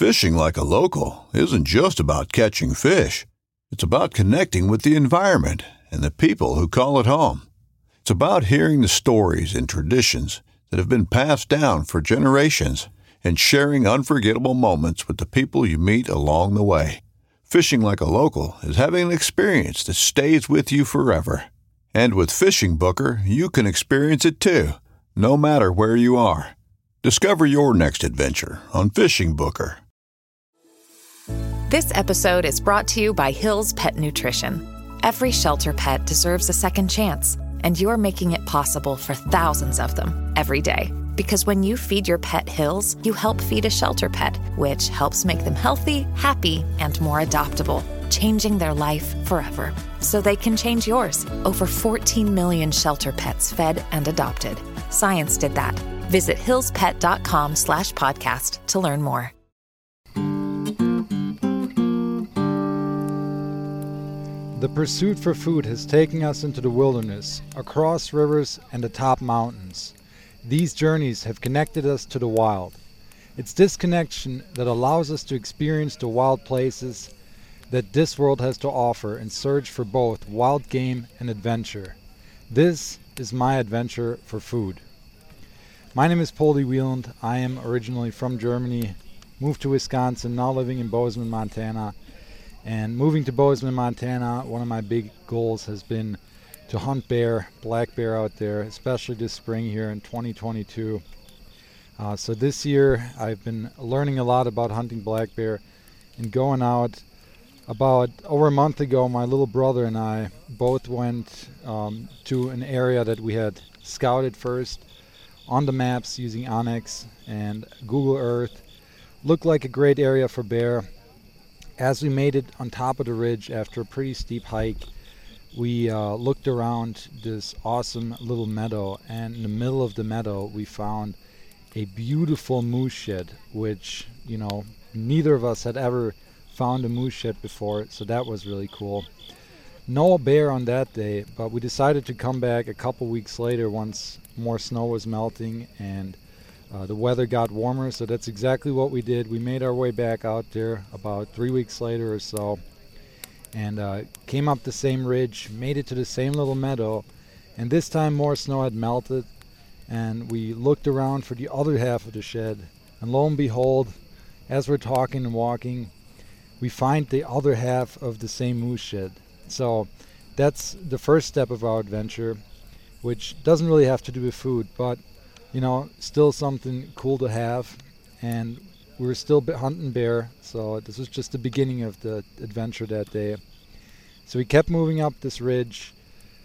Fishing like a local isn't just about catching fish. It's about connecting with the environment and the people who call it home. It's about hearing the stories and traditions that have been passed down for generations and sharing unforgettable moments with the people you meet along the way. Fishing like a local is having an experience that stays with you forever. And with Fishing Booker, you can experience it too, no matter where you are. Discover your next adventure on Fishing Booker. This episode is brought to you by Hill's Pet Nutrition. Every shelter pet deserves a second chance, and you're making it possible for thousands of them every day. Because when you feed your pet Hill's, you help feed a shelter pet, which helps make them healthy, happy, and more adoptable, changing their life forever. So they can change yours. Over 14 million shelter pets fed and adopted. Science did that. Visit hillspet.com/podcast to learn more. The pursuit for food has taken us into the wilderness, across rivers and atop mountains. These journeys have connected us to the wild. It's this connection that allows us to experience the wild places that this world has to offer and search for both wild game and adventure. This is my adventure for food. My name is Poldy Wieland. I am originally from Germany, moved to Wisconsin, now living in Bozeman, Montana. And moving to Bozeman, Montana, one of my big goals has been to hunt black bear out there, especially this spring here in 2022. So this year I've been learning a lot about hunting black bear and going out. About over a month ago, my little brother and I both went to an area that we had scouted first on the maps using Onyx and Google Earth. Looked like a great area for bear. As we made it on top of the ridge after a pretty steep hike, we looked around this awesome little meadow, and in the middle of the meadow we found a beautiful moose shed, which, neither of us had ever found a moose shed before, so that was really cool. No bear on that day, but we decided to come back a couple weeks later once more snow was melting and the weather got warmer, so that's exactly what we did. We made our way back out there about 3 weeks later or so, and came up the same ridge, made it to the same little meadow, and this time more snow had melted, and we looked around for the other half of the shed, and lo and behold, as we're talking and walking, we find the other half of the same moose shed. So that's the first step of our adventure, which doesn't really have to do with food, but still something cool to have. And we were still hunting bear, so this was just the beginning of the adventure that day. So we kept moving up this ridge,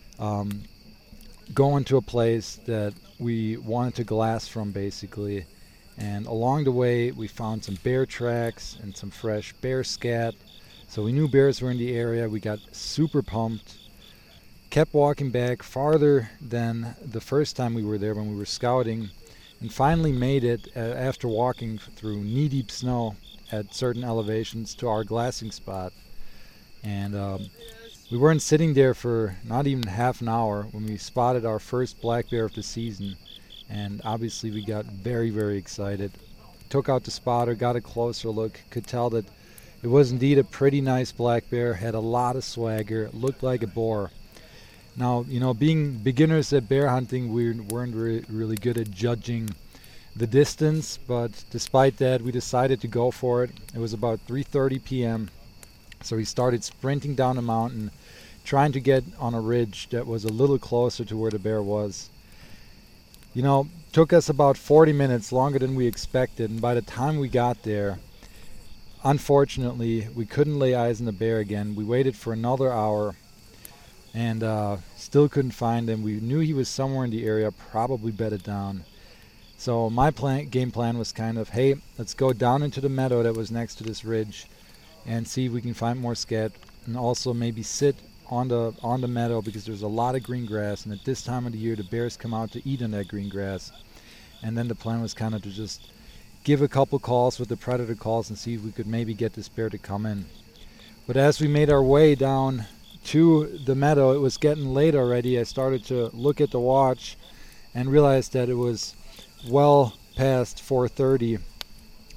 going to a place that we wanted to glass from, basically. And along the way, we found some bear tracks and some fresh bear scat. So we knew bears were in the area. We got super pumped. Kept walking back farther than the first time we were there when we were scouting, and finally made it after walking through knee-deep snow at certain elevations to our glassing spot. And we weren't sitting there for not even half an hour when we spotted our first black bear of the season, and obviously we got very, very excited. Took out the spotter, got a closer look, could tell that it was indeed a pretty nice black bear, had a lot of swagger, looked like a boar. Now, being beginners at bear hunting, we weren't really good at judging the distance, but despite that, we decided to go for it. It was about 3:30 p.m., so we started sprinting down the mountain, trying to get on a ridge that was a little closer to where the bear was. Took us about 40 minutes, longer than we expected, and by the time we got there, unfortunately, we couldn't lay eyes on the bear again. We waited for another hour, and still couldn't find him. We knew he was somewhere in the area, probably bedded down. So my game plan was kind of, hey, let's go down into the meadow that was next to this ridge and see if we can find more scat, and also maybe sit on the meadow because there's a lot of green grass, and at this time of the year the bears come out to eat on that green grass. And then the plan was kind of to just give a couple calls with the predator calls and see if we could maybe get this bear to come in. But as we made our way down to the meadow, it was getting late already. I started to look at the watch and realized that it was well past 4:30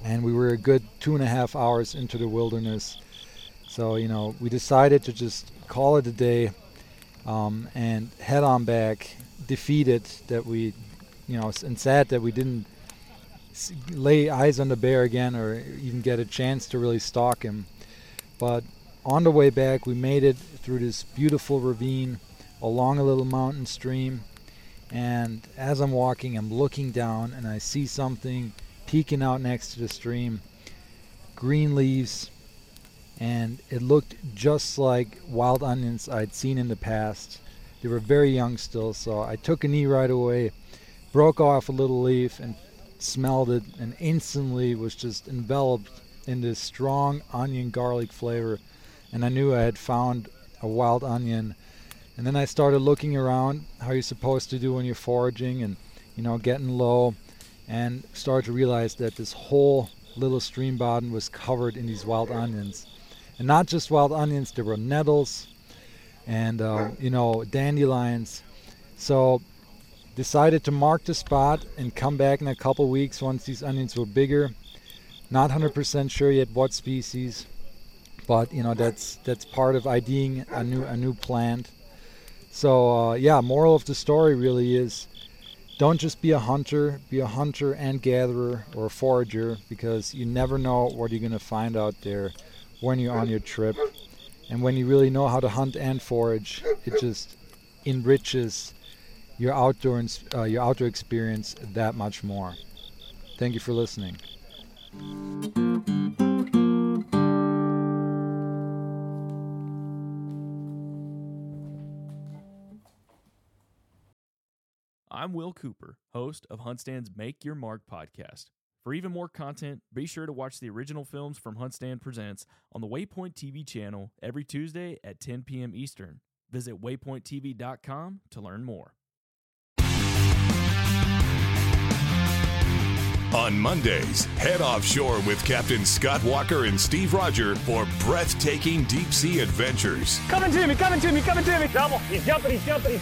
and we were a good 2.5 hours into the wilderness. So, we decided to just call it a day and head on back, defeated that we, and sad that we didn't lay eyes on the bear again or even get a chance to really stalk him. But on the way back, we made it through this beautiful ravine along a little mountain stream. And as I'm walking, I'm looking down and I see something peeking out next to the stream. Green leaves. And it looked just like wild onions I'd seen in the past. They were very young still, so I took a knee right away, broke off a little leaf and smelled it, and instantly was just enveloped in this strong onion garlic flavor. And I knew I had found a wild onion. And then I started looking around, how you're supposed to do when you're foraging and, getting low, and started to realize that this whole little stream bottom was covered in these wild onions. And not just wild onions, there were nettles and, dandelions. So decided to mark the spot and come back in a couple weeks once these onions were bigger. Not 100% sure yet what species, but, that's part of IDing a new plant. So, moral of the story really is don't just be a hunter and gatherer or a forager, because you never know what you're going to find out there when you're on your trip. And when you really know how to hunt and forage, it just enriches your outdoor experience that much more. Thank you for listening. I'm Will Cooper, host of HuntStand's Make Your Mark podcast. For even more content, be sure to watch the original films from HuntStand Presents on the Waypoint TV channel every Tuesday at 10 p.m. Eastern. Visit waypointtv.com to learn more. On Mondays, head offshore with Captain Scott Walker and Steve Roger for breathtaking deep-sea adventures. Coming to me. Double. He's jumping.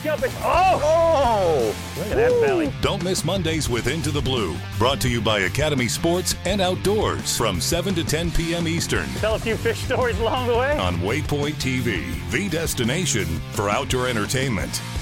Oh! Look at that belly. Don't miss Mondays with Into the Blue. Brought to you by Academy Sports and Outdoors from 7 to 10 p.m. Eastern. Tell a few fish stories along the way. On Waypoint TV, the destination for outdoor entertainment.